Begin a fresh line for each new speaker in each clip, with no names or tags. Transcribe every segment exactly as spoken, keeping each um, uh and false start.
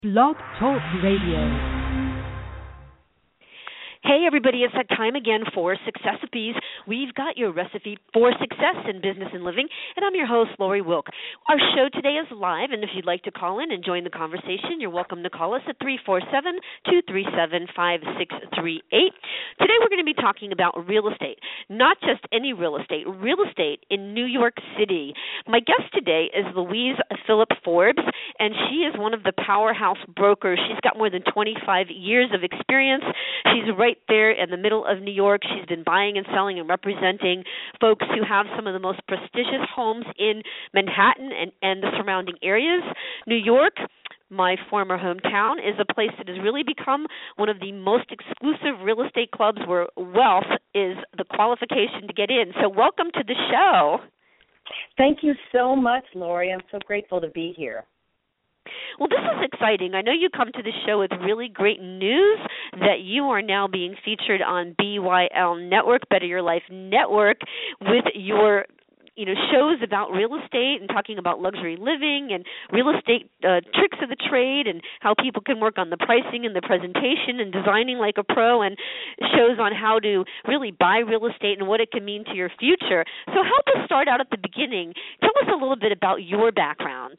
Blog Talk Radio.
Hey everybody, it's that time again for Successopies. We've got your recipe for success in business and living, and I'm your host, Lori Wilk. Our show today is live, and if you'd like to call in and join the conversation, you're welcome to call us at three four seven, two three seven, five six three eight. Today we're going to be talking about real estate, not just any real estate, real estate in New York City. My guest today is Louise Phillip Forbes, and she is one of the powerhouse brokers. She's got more than twenty-five years of experience. She's right there in the middle of New York. She's been buying and selling and representing folks who have some of the most prestigious homes in Manhattan and, and the surrounding areas. New York, my former hometown, is a place that has really become one of the most exclusive real estate clubs where wealth is the qualification to get in. So welcome to the show.
Thank you so much, Lori. I'm so grateful to be here.
Well, this is exciting. I know you come to the show with really great news that you are now being featured on B Y L Network, Better Your Life Network, with your you know, shows about real estate and talking about luxury living and real estate uh, tricks of the trade and how people can work on the pricing and the presentation and designing like a pro, and shows on how to really buy real estate and what it can mean to your future. So help us start out at the beginning. Tell us a little bit about your background.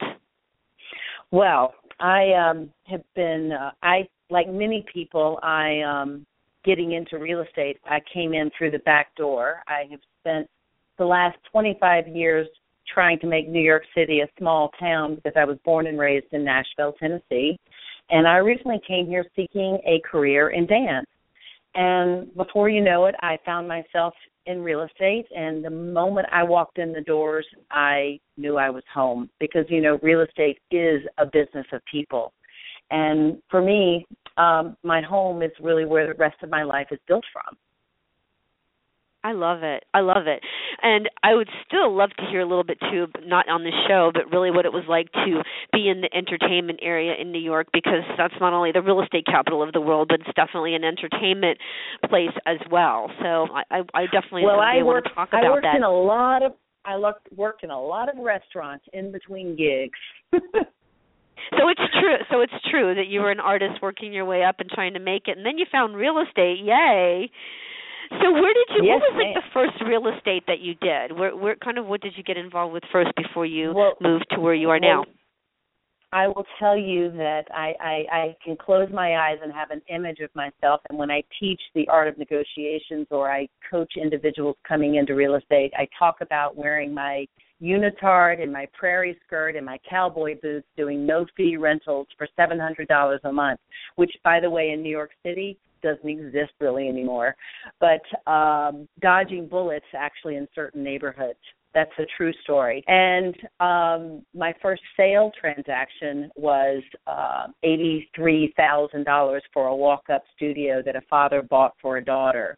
Well, I um, have been, uh, I like many people, I um, getting into real estate, I came in through the back door. I have spent the last twenty-five years trying to make New York City a small town because I was born and raised in Nashville, Tennessee, and I originally came here seeking a career in dance. And before you know it, I found myself in real estate, and the moment I walked in the doors, I knew I was home because, you know, real estate is a business of people. And for me, um, my home is really where the rest of my life is built from.
I love it. I love it. And I would still love to hear a little bit, too, not on the show, but really what it was like to be in the entertainment area in New York, because that's not only the real estate capital of the world, but it's definitely an entertainment place as well. So I, I, I definitely
well, I
want
worked,
to talk about that.
I worked that. in a lot of I looked, worked in a lot of restaurants in between gigs.
So it's true. So it's true that you were an artist working your way up and trying to make it, and then you found real estate. Yay! So where did you?
Yes,
what was like
ma'am.
the first real estate that you did? Where, where kind of what did you get involved with first before you
well,
moved to where you are
well,
now?
I will tell you that I, I, I can close my eyes and have an image of myself, and when I teach the art of negotiations or I coach individuals coming into real estate, I talk about wearing my unitard and my prairie skirt and my cowboy boots, doing no-fee rentals for seven hundred dollars a month, which, by the way, in New York City doesn't exist really anymore, but um, dodging bullets actually in certain neighborhoods. That's a true story. And um, my first sale transaction was uh, eighty-three thousand dollars for a walk-up studio that a father bought for a daughter.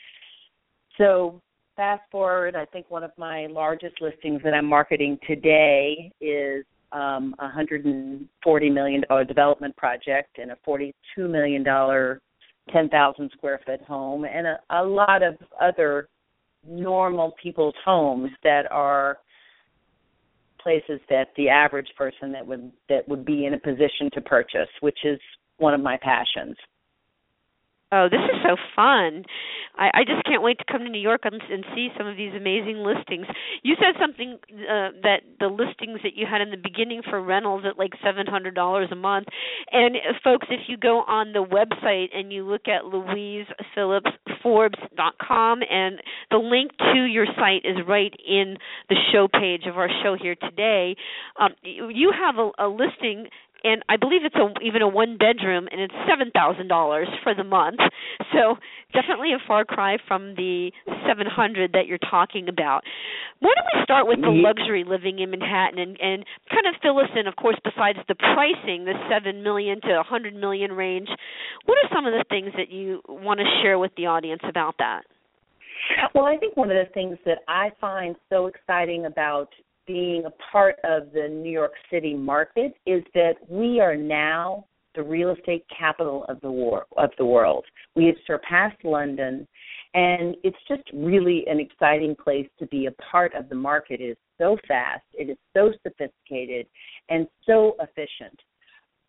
So fast forward, I think one of my largest listings that I'm marketing today is um, a one hundred forty million dollars development project and a forty-two million dollars ten thousand square foot home, and a, a lot of other normal people's homes that are places that the average person that would that would be in a position to purchase, which is one of my passions.
Oh, this is so fun. I, I just can't wait to come to New York and, and see some of these amazing listings. You said something uh, that the listings that you had in the beginning for rentals at like seven hundred dollars a month. And, uh, folks, if you go on the website and you look at louise phillips forbes dot com, and the link to your site is right in the show page of our show here today, um, you, you have a, a listing, and I believe it's a, even a one-bedroom, and it's seven thousand dollars for the month. So definitely a far cry from the seven hundred dollars that you're talking about. Why don't we start with the luxury living in Manhattan and, and kind of fill us in, of course, besides the pricing, the seven million dollars to one hundred million dollars range, what are some of the things that you want to share with the audience about that?
Well, I think one of the things that I find so exciting about being a part of the New York City market is that we are now the real estate capital of the war, of the world. We have surpassed London, and it's just really an exciting place to be a part of. The market is so fast, it is so sophisticated, and so efficient.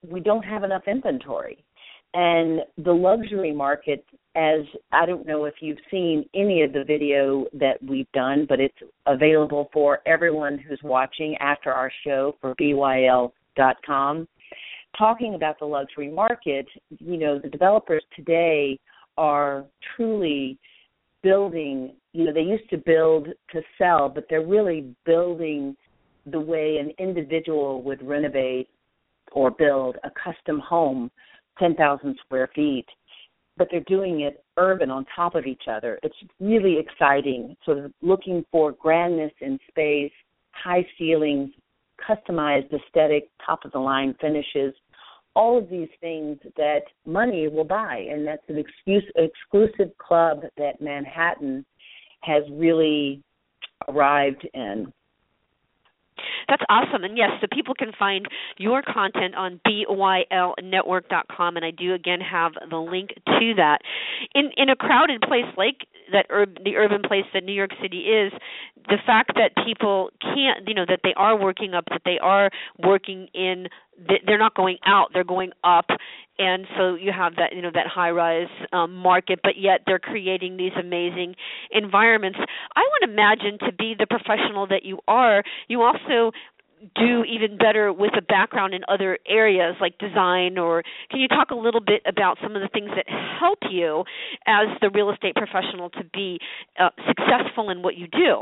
we don't have enough inventory. And the luxury market, as I don't know if you've seen any of the video that we've done, but it's available for everyone who's watching after our show for B Y L dot com. Talking about the luxury market, you know, the developers today are truly building, you know, they used to build to sell, but they're really building the way an individual would renovate or build a custom home, ten thousand square feet, but they're doing it urban on top of each other. It's really exciting, sort of looking for grandness in space, high ceilings, customized aesthetic, top-of-the-line finishes, all of these things that money will buy, and that's an excuse, exclusive club that Manhattan has really arrived in.
That's awesome. And yes, so people can find your content on B Y L network dot com, and I do, again, have the link to that. In in a crowded place like that, ur- the urban place that New York City is, the fact that people can't, you know, that they are working up, that they are working in, they're not going out, they're going up. And so you have that, you know, that high-rise um, market, but yet they're creating these amazing environments. I would imagine, to be the professional that you are, you also do even better with a background in other areas like design, or can you talk a little bit about some of the things that help you as the real estate professional to be uh, successful in what you do?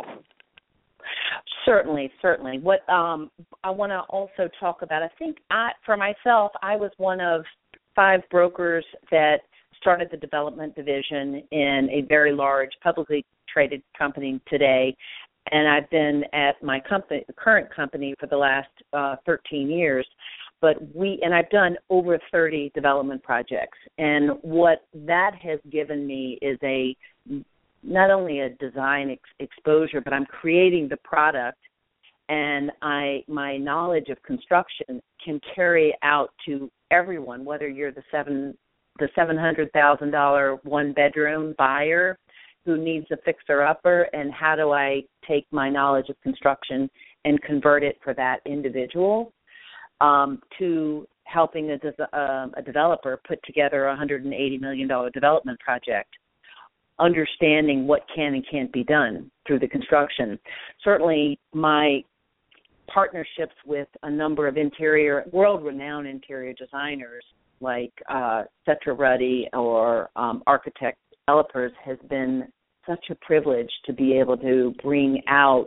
Certainly, certainly. What um, I want to also talk about, I think I, for myself, I was one of five brokers that started the development division in a very large publicly traded company today, and I've been at my company, current company, for the last uh, thirteen years. But we and I've done over thirty development projects, and what that has given me is a not only a design ex- exposure, but I'm creating the product, and I my knowledge of construction can carry out to everyone, whether you're the seven the seven hundred thousand dollar one bedroom buyer who needs a fixer upper, and how do I take my knowledge of construction and convert it for that individual, um, to helping a, de- uh, a developer put together a one hundred eighty million dollars development project, understanding what can and can't be done through the construction. Certainly my partnerships with a number of interior, world-renowned interior designers like uh, Cetra Ruddy or um, architect developers has been such a privilege to be able to bring out,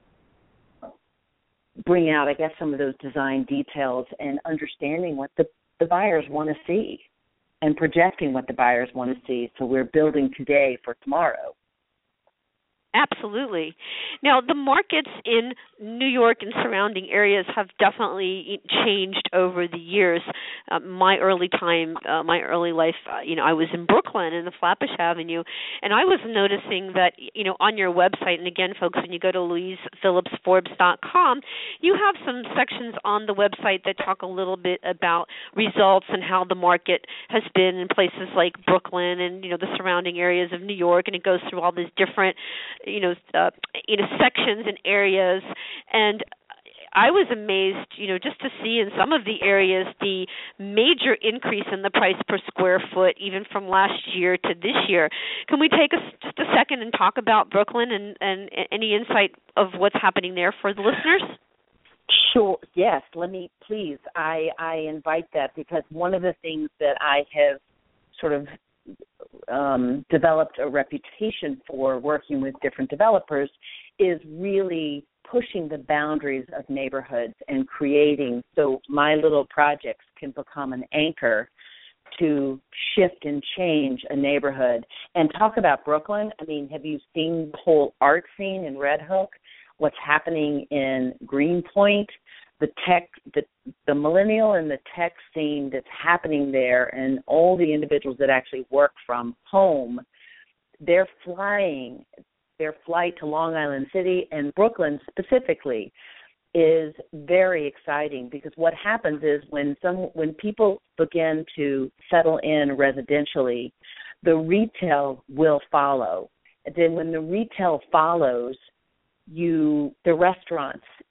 bring out, I guess, some of those design details and understanding what the, the buyers want to see and projecting what the buyers want to see. So we're building today for tomorrow.
Absolutely. Now, the markets in New York and surrounding areas have definitely changed over the years. Uh, my early time, uh, my early life, uh, you know, I was in Brooklyn in the Flatbush Avenue, and I was noticing that, you know, on your website, and again, folks, when you go to Louise Phillips Forbes dot com, you have some sections on the website that talk a little bit about results and how the market has been in places like Brooklyn and, you know, the surrounding areas of New York, and it goes through all these different, you know, uh, you know, sections and areas. And I was amazed, you know, just to see in some of the areas the major increase in the price per square foot, even from last year to this year. Can we take a, just a second and talk about Brooklyn and, and any insight of what's happening there for the listeners?
Sure. Yes. Let me, please. I, I invite that, because one of the things that I have sort of um, developed a reputation for working with different developers is really pushing the boundaries of neighborhoods and creating so my little projects can become an anchor to shift and change a neighborhood. And talk about Brooklyn. I mean, have you seen the whole art scene in Red Hook? What's happening in Greenpoint? The tech, the, the millennial and the tech scene that's happening there, and all the individuals that actually work from home, they're flying. Their flight to Long Island City and Brooklyn specifically is very exciting, because what happens is when some when people begin to settle in residentially, the retail will follow. And then when the retail follows, you the restaurants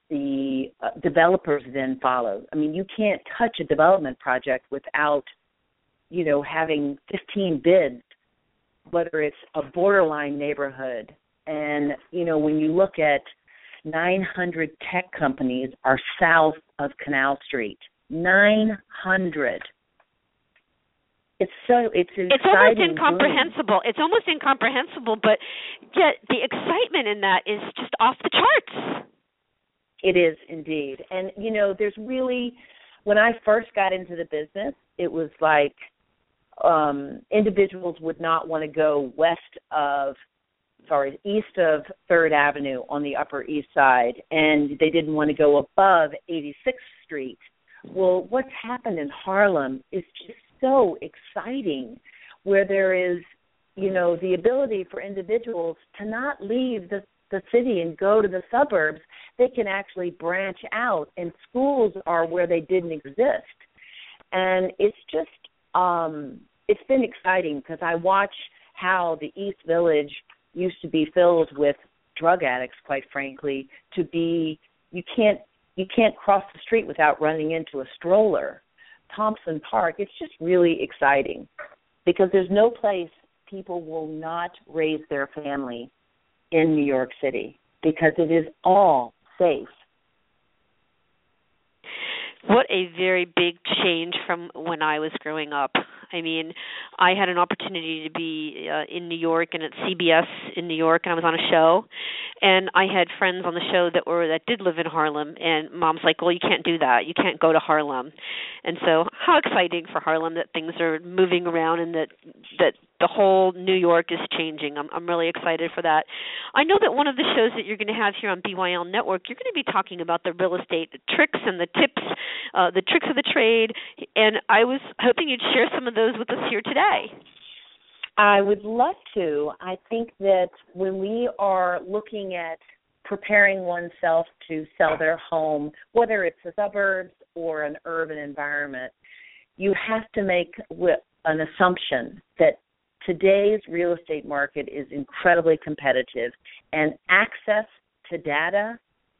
the uh, developers then follow. I mean, you can't touch a development project without, you know, having fifteen bids, whether it's a borderline neighborhood. And, you know, when you look at nine hundred tech companies are south of Canal Street, nine hundred. It's so it's an
it's almost
exciting
incomprehensible.
Boom.
It's almost incomprehensible, but yet the excitement in that is just off the charts.
It is indeed. And, you know, there's really, when I first got into the business, it was like um, individuals would not want to go west of, sorry, east of third Avenue on the Upper East Side, and they didn't want to go above eighty-sixth Street. Well, what's happened in Harlem is just so exciting, where there is, you know, the ability for individuals to not leave the the city and go to the suburbs. They can actually branch out, and schools are where they didn't exist. And it's just, um, it's been exciting because I watch how the East Village used to be filled with drug addicts, quite frankly, to be, you can't, you can't cross the street without running into a stroller. Thompson Park, it's just really exciting because there's no place people will not raise their family in New York City because it is all safe.
What a very big change from when I was growing up. I mean, I had an opportunity to be uh, in New York and at C B S in New York, and I was on a show, and I had friends on the show that were that did live in Harlem, and Mom's like, well, you can't do that. You can't go to Harlem. And so how exciting for Harlem that things are moving around and that that the whole New York is changing. I'm, I'm really excited for that. I know that one of the shows that you're going to have here on B Y L Network, you're going to be talking about the real estate tricks and the tips, uh, the tricks of the trade, and I was hoping you'd share some of those with us here today.
I would love to. I think that when we are looking at preparing oneself to sell their home, whether it's the suburbs or an urban environment, you have to make an assumption that today's real estate market is incredibly competitive, and access to data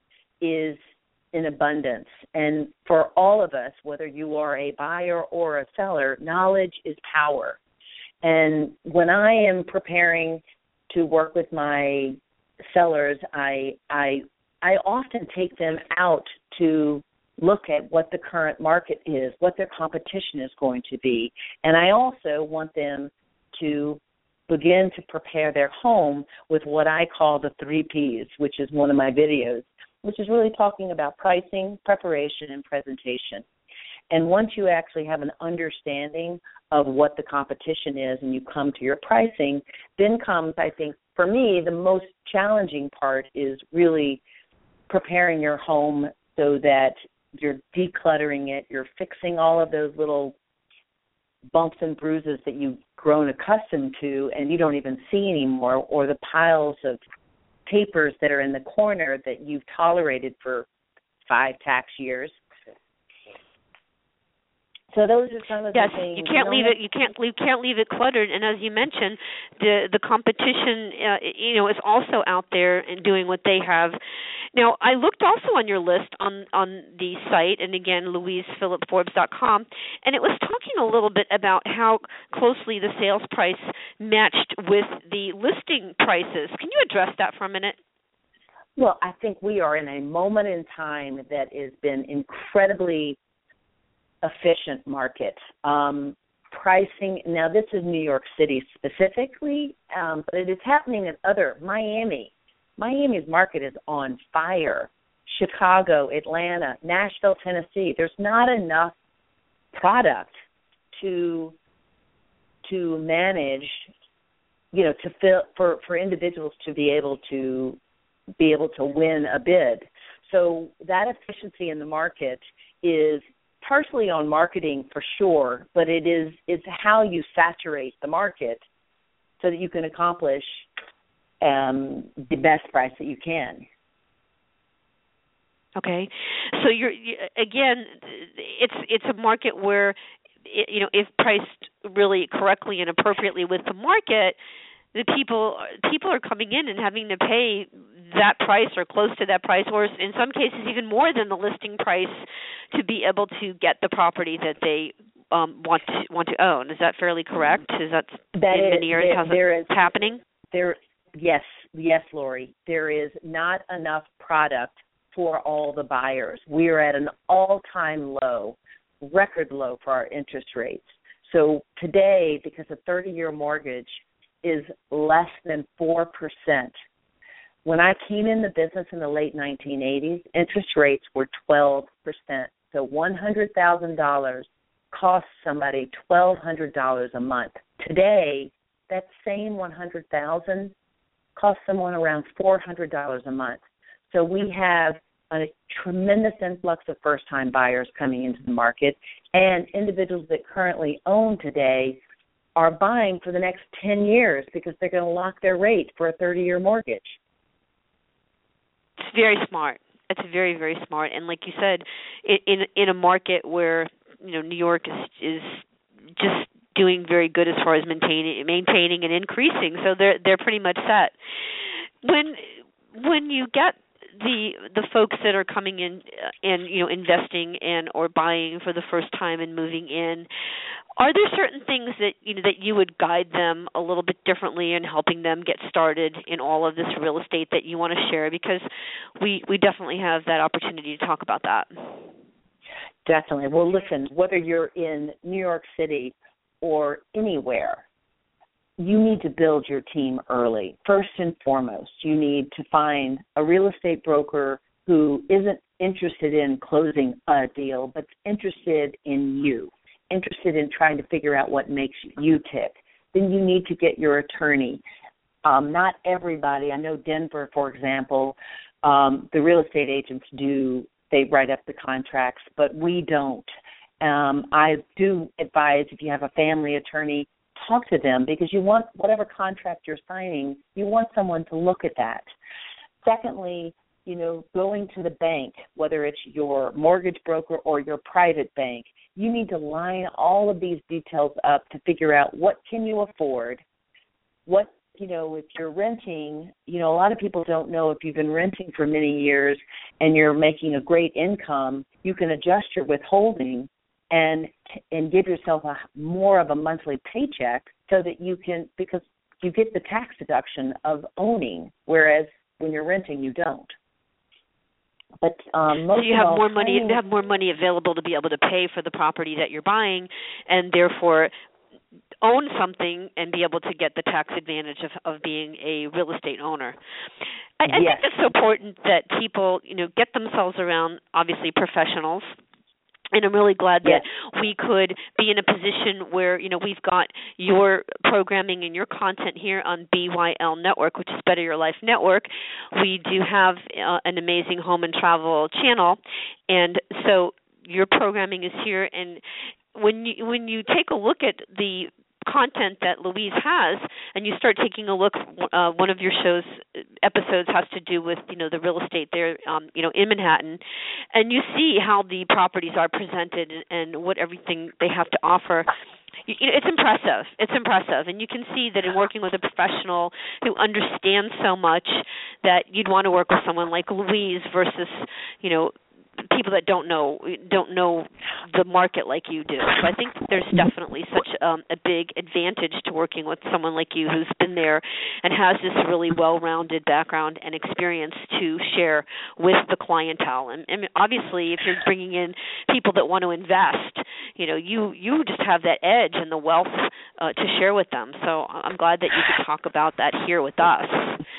is in abundance. And for all of us, whether you are a buyer or a seller, knowledge is power. And when I am preparing to work with my sellers, I I I often take them out to look at what the current market is, what their competition is going to be. And I also want them to begin to prepare their home with what I call the three Ps, which is one of my videos, which is really talking about pricing, preparation, and presentation. And once you actually have an understanding of what the competition is and you come to your pricing, then comes, I think, for me, the most challenging part is really preparing your home so that you're decluttering it, you're fixing all of those little bumps and bruises that you've grown accustomed to and you don't even see anymore, or the piles of papers that are in the corner that you've tolerated for five tax years. So those are some of
yes,
the things.
you can't leave it. You can't. You can't leave it cluttered. And as you mentioned, the the competition, uh, you know, is also out there and doing what they have. Now, I looked also on your list on on the site, and again, Louise Phillip Forbes dot com, and it was talking a little bit about how closely the sales price matched with the listing prices. Can you address that for a minute?
Well, I think we are in a moment in time that has been incredibly efficient market. Um, pricing, now this is New York City specifically, um, but it is happening in other, Miami. Miami's market is on fire. Chicago, Atlanta, Nashville, Tennessee. There's not enough product to to manage, you know, to fill for, for individuals to be able to be able to win a bid. So that efficiency in the market is partially on marketing for sure, but it is it's how you saturate the market so that you can accomplish um, the best price that you can.
Okay, so you're again, it's it's a market where, you know, if priced really correctly and appropriately with the market, the people people are coming in and having to pay that price or close to that price, or in some cases even more than the listing price, to be able to get the property that they um, want to want to own. Is that fairly correct? Is that,
that
in
is,
many areas how
there
it's
is,
happening?
There, yes, yes, Lori. There is not enough product for all the buyers. We are at an all-time low, record low for our interest rates. So today, because a thirty-year mortgage is less than four percent, when I came in the business in the late nineteen eighties, interest rates were twelve percent. So one hundred thousand dollars cost somebody twelve hundred dollars a month. Today, that same one hundred thousand dollars costs someone around four hundred dollars a month. So we have a tremendous influx of first-time buyers coming into the market, and individuals that currently own today are buying for the next ten years because they're going to lock their rate for a thirty-year mortgage.
It's very smart. It's very, very smart. And like you said, in in a market where, you know, New York is is just doing very good as far as maintaining maintaining and increasing, so they're they're pretty much set. When when you get the the folks that are coming in and, you know, investing and or buying for the first time and moving in, are there certain things that, you know, that you would guide them a little bit differently in helping them get started in all of this real estate that you want to share? Because we, we definitely have that opportunity to talk about that.
Definitely. Well, listen, whether you're in New York City or anywhere, you need to build your team early. First and foremost, you need to find a real estate broker who isn't interested in closing a deal, but interested in you, interested in trying to figure out what makes you tick. Then you need to get your attorney. Um, not everybody, I know Denver, for example, um, the real estate agents do, they write up the contracts, but we don't. Um, I do advise, if you have a family attorney, talk to them, because you want, whatever contract you're signing, you want someone to look at that. Secondly, you know, going to the bank, whether it's your mortgage broker or your private bank, you need to line all of these details up to figure out what can you afford, what, you know, if you're renting, you know, a lot of people don't know if you've been renting for many years and you're making a great income, you can adjust your withholding and and give yourself a more of a monthly paycheck so that you can, because you get the tax deduction of owning, whereas when you're renting, you don't. But um, most
so you have
all,
more money.
training,
You have more money available to be able to pay for the property that you're buying, and therefore own something and be able to get the tax advantage of, of being a real estate owner. I, I
yes.
think it's so important that people, you know, get themselves around, obviously, professionals. And I'm really glad that
yes.
we could be in a position where, you know, we've got your programming and your content here on B Y L Network, which is Better Your Life Network. We do have uh, an amazing home and travel channel, and so your programming is here. And when you when you take a look at the content that Louise has, and you start taking a look, uh, one of your show's episodes has to do with, you know, the real estate there, um, you know, in Manhattan, and you see how the properties are presented and, and what everything they have to offer. You, you know, it's impressive. It's impressive, and you can see that in working with a professional who understands so much that you'd want to work with someone like Louise versus, you know, people that don't know don't know the market like you do. So I think there's definitely such um, a big advantage to working with someone like you who's been there and has this really well-rounded background and experience to share with the clientele. And, and obviously, if you're bringing in people that want to invest, you know, you you just have that edge and the wealth uh, to share with them. So I'm glad that you could talk about that here with us.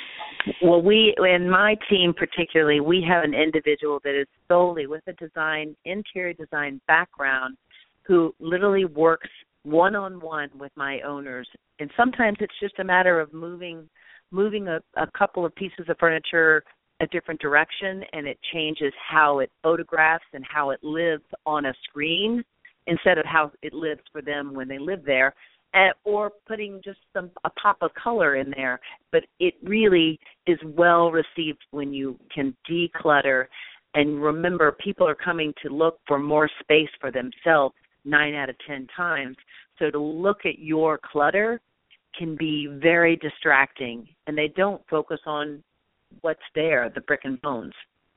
Well, we, in my team particularly, we have an individual that is solely with a design, interior design background who literally works one-on-one with my owners. And sometimes it's just a matter of moving moving a, a couple of pieces of furniture a different direction, and it changes how it photographs and how it lives on a screen instead of how it lives for them when they live there. Uh, or putting just some a pop of color in there. But it really is well received when you can declutter. And remember, people are coming to look for more space for themselves nine out of ten times. So to look at your clutter can be very distracting, and they don't focus on what's there, the brick and bones.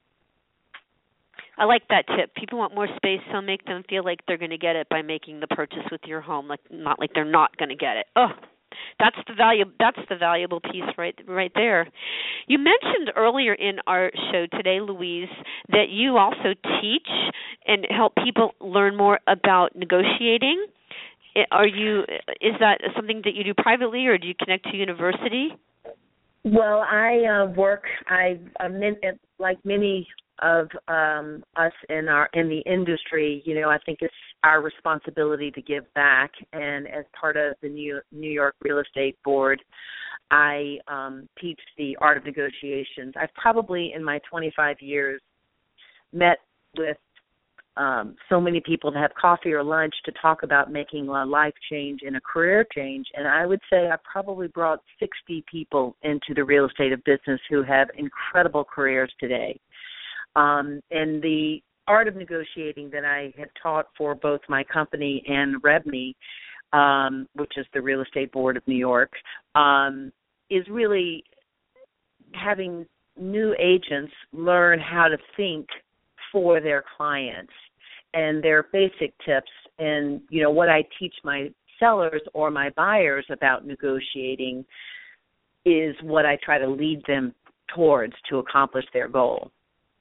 I like that tip. People want more space, so make them feel like they're going to get it by making the purchase with your home, like not like they're not going to get it. Oh, that's the value. That's the valuable piece right, right there. You mentioned earlier in our show today, Louise, that you also teach and help people learn more about negotiating. Are you? Is that something that you do privately, or do you connect to university?
Well, I uh, work. I I'm in, like many of um, us in our in the industry. You know, I think it's our responsibility to give back. And as part of the New New York Real Estate Board, I um, teach the art of negotiations. I've probably in my twenty-five years met with Um, so many people to have coffee or lunch to talk about making a life change and a career change. And I would say I probably brought sixty people into the real estate of business who have incredible careers today. Um, and the art of negotiating that I have taught for both my company and REBNY, um, which is the Real Estate Board of New York, um, is really having new agents learn how to think for their clients and their basic tips. And, you know, what I teach my sellers or my buyers about negotiating is what I try to lead them towards to accomplish their goal.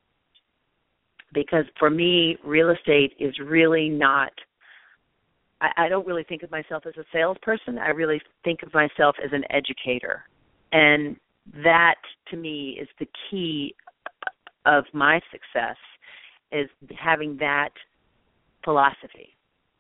Because for me, real estate is really not, I, I don't really think of myself as a salesperson. I really think of myself as an educator. And that, to me, is the key of my success, is having that philosophy.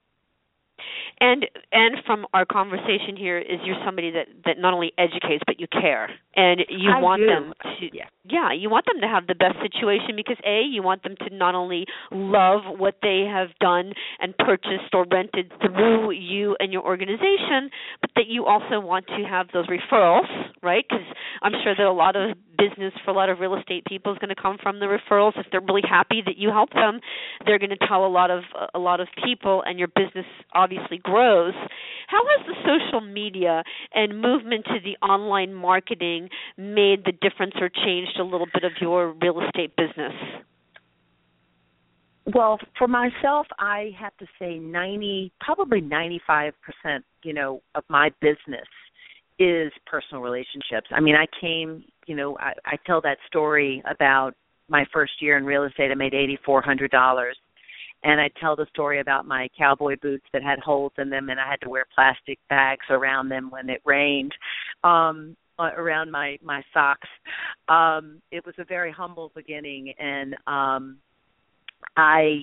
And and from our conversation here is you're somebody that, that not only educates but you care, and you
I
want
do.
them to yeah. yeah you want them to have the best situation, because A, you want them to not only love what they have done and purchased or rented through you and your organization, but that you also want to have those referrals, right? Because I'm sure that a lot of business for a lot of real estate people is going to come from the referrals. If they're really happy that you help them, they're going to tell a lot of a lot of people, and your business obviously grows. How has the social media and movement to the online marketing made the difference or changed a little bit of your real estate business?
Well, for myself, I have to say ninety, probably ninety-five percent, you know, of my business is personal relationships. I mean, I came, you know, I, I tell that story about my first year in real estate. I made eight thousand four hundred dollars. And I tell the story about my cowboy boots that had holes in them, and I had to wear plastic bags around them when it rained, um, around my, my socks. Um, it was a very humble beginning, and um, I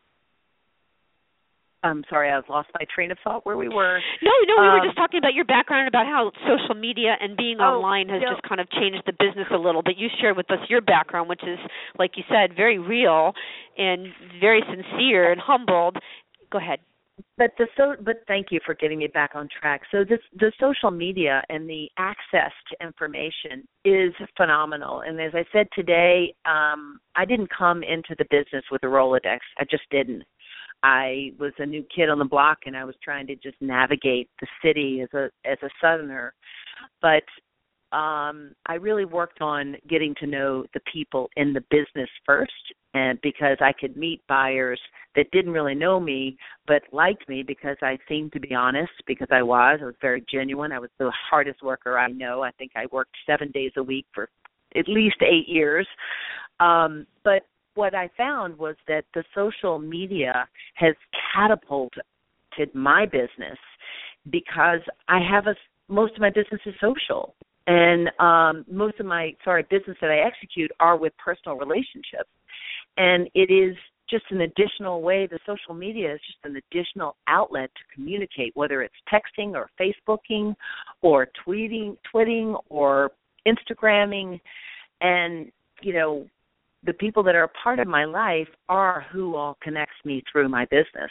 I'm sorry, I've lost my train of thought where we were.
No, no, we
um,
were just talking about your background, about how social media and being
oh,
online has
no.
just kind of changed the business a little. But you shared with us your background, which is, like you said, very real and very sincere and humbled. Go ahead.
But the so, but thank you for getting me back on track. So this, the social media and the access to information is phenomenal. And as I said today, um, I didn't come into the business with a Rolodex. I just didn't. I was a new kid on the block, and I was trying to just navigate the city as a as a Southerner. But um, I really worked on getting to know the people in the business first, and because I could meet buyers that didn't really know me but liked me because I seemed to be honest, because I was. I was very genuine. I was the hardest worker I know. I think I worked seven days a week for at least eight years. Um, but what I found was that the social media has catapulted my business, because I have a, most of my business is social. And um, most of my, sorry, business that I execute are with personal relationships. And it is just an additional way. The social media is just an additional outlet to communicate, whether it's texting or Facebooking or tweeting, twitting or Instagramming. And, you know, the people that are a part of my life are who all connects me through my business.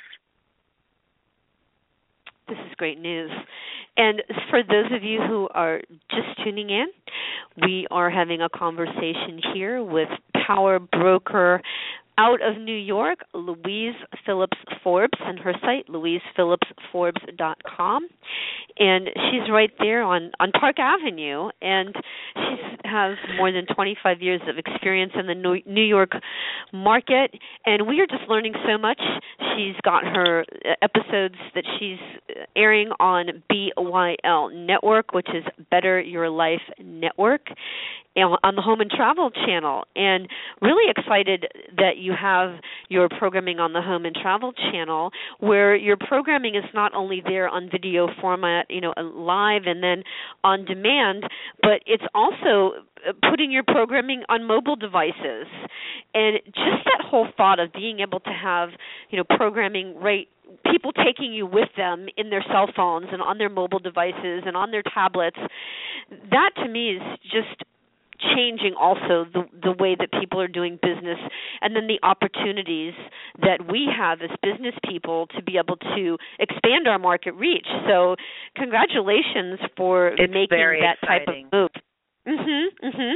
This is great news. And for those of you who are just tuning in, we are having a conversation here with power broker out of New York, Louise Phillips Forbes, and her site, louise phillips forbes dot com. And she's right there on, on Park Avenue, and she has more than twenty-five years of experience in the New York market, and we are just learning so much. She's got her episodes that she's airing on B Y L Network, which is Better Your Life Network, on the Home and Travel channel, and really excited that you have your programming on the Home and Travel channel, where your programming is not only there on video format, you know, live and then on demand, but it's also putting your programming on mobile devices. And just that whole thought of being able to have, you know, programming right, people taking you with them in their cell phones and on their mobile devices and on their tablets, that to me is just changing also the the way that people are doing business, and then the opportunities that we have as business people to be able to expand our market reach. So congratulations for
it's
making that
exciting.
type of move. Mhm, mhm.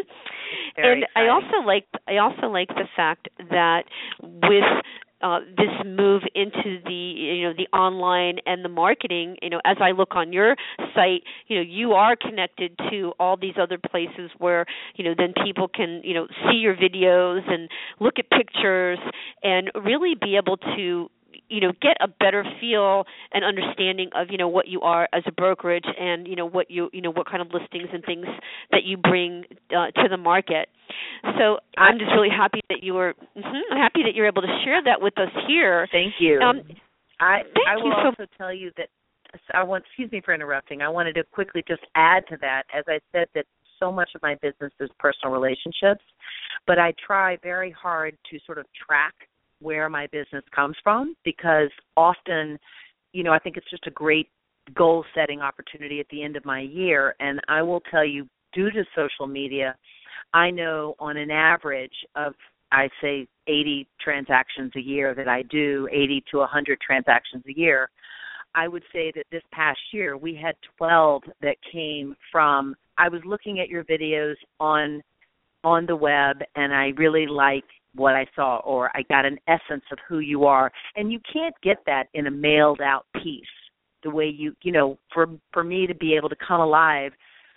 And
exciting. I also like I also like the fact that with Uh, this move into the you know the online and the marketing, you know, as I look on your site, you know, you are connected to all these other places where, you know, then people can, you know, see your videos and look at pictures and really be able to, you know, get a better feel and understanding of, you know, what you are as a brokerage and, you know, what you, you know, what kind of listings and things that you bring uh, to the market. So I'm just really happy that you were, mm-hmm, I'm happy that you're able to share that with us here.
Thank you.
Um,
I,
thank
I will
you
also
so-
tell you that, I want, excuse me for interrupting, I wanted to quickly just add to that, as I said, that so much of my business is personal relationships, but I try very hard to sort of track where my business comes from, because often, you know, I think it's just a great goal-setting opportunity at the end of my year. And I will tell you, due to social media, I know on an average of, I say, eighty transactions a year that I do, eighty to one hundred transactions a year, I would say that this past year we had twelve that came from, I was looking at your videos on on the web, and I really like what I saw, or I got an essence of who you are. And you can't get that in a mailed out piece, the way you, you know, for, for me to be able to come alive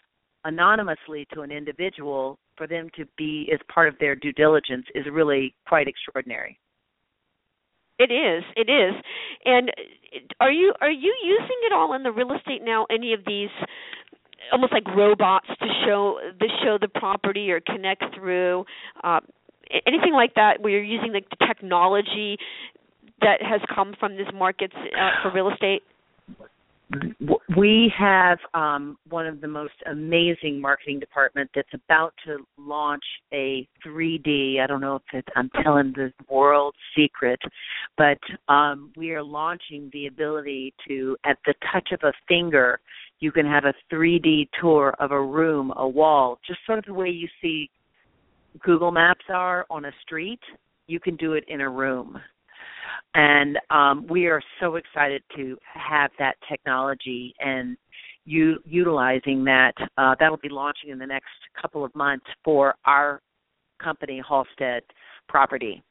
anonymously to an individual, for them to be as part of their due diligence is really quite extraordinary.
It is, it is. And are you, are you using it all in the real estate now, any of these almost like robots to show the, show the property or connect through, uh, anything like that, where you're using the technology that has come from these markets uh, for real estate?
We have um, one of the most amazing marketing departments that's about to launch a three D, I don't know if it's, I'm telling the world secret, but um, we are launching the ability to, at the touch of a finger, you can have a three D tour of a room, a wall, just sort of the way you see Google Maps are on a street. You can do it in a room. And um, we are so excited to have that technology and you utilizing that. Uh, that'll be launching in the next couple of months for our company, Halstead Property.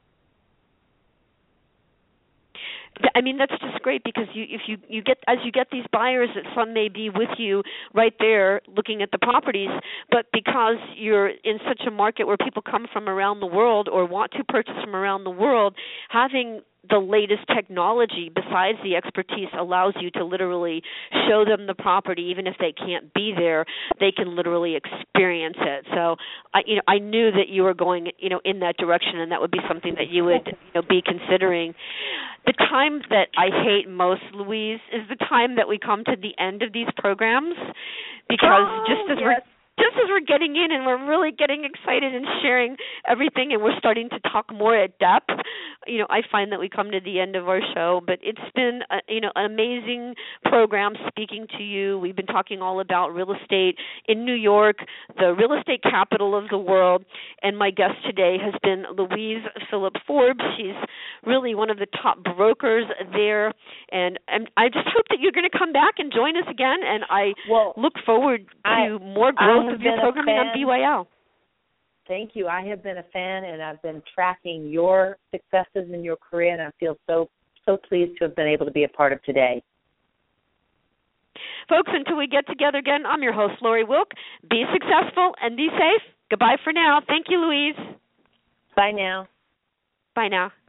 I mean, that's just great, because you, if you, you get as you get these buyers, that some may be with you right there looking at the properties, but because you're in such a market where people come from around the world or want to purchase from around the world, having the latest technology besides the expertise allows you to literally show them the property. Even if they can't be there, they can literally experience it. So I you know I knew that you were going you know in that direction, and that would be something that you would you know be considering. The time that I hate most, Louise, is the time that we come to the end of these programs, because
oh,
just as
yes.
we're Just as we're getting in and we're really getting excited and sharing everything, and we're starting to talk more at depth, you know, I find that we come to the end of our show. But it's been, a, you know, an amazing program speaking to you. We've been talking all about real estate in New York, the real estate capital of the world. And my guest today has been Louise Phillips Forbes. She's really one of the top brokers there. And, and I just hope that you're going to come back and join us again. And I
well,
look forward to
I,
more growth
I
of your programming on B Y L.
Thank you. I have been a fan, and I've been tracking your successes in your career, and I feel so, so pleased to have been able to be a part of today.
Folks, until we get together again, I'm your host, Lori Wilk. Be successful and be safe. Goodbye for now. Thank you, Louise.
Bye now.
Bye now.